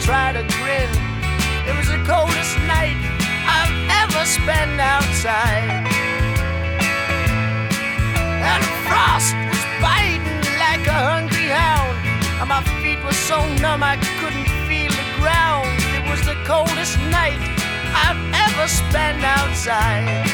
try to grin. It was the coldest night I've ever spent outside. And frost was biting like a hungry hound, and my feet were so numb I couldn't feel the ground. It was the coldest night I've ever spent outside.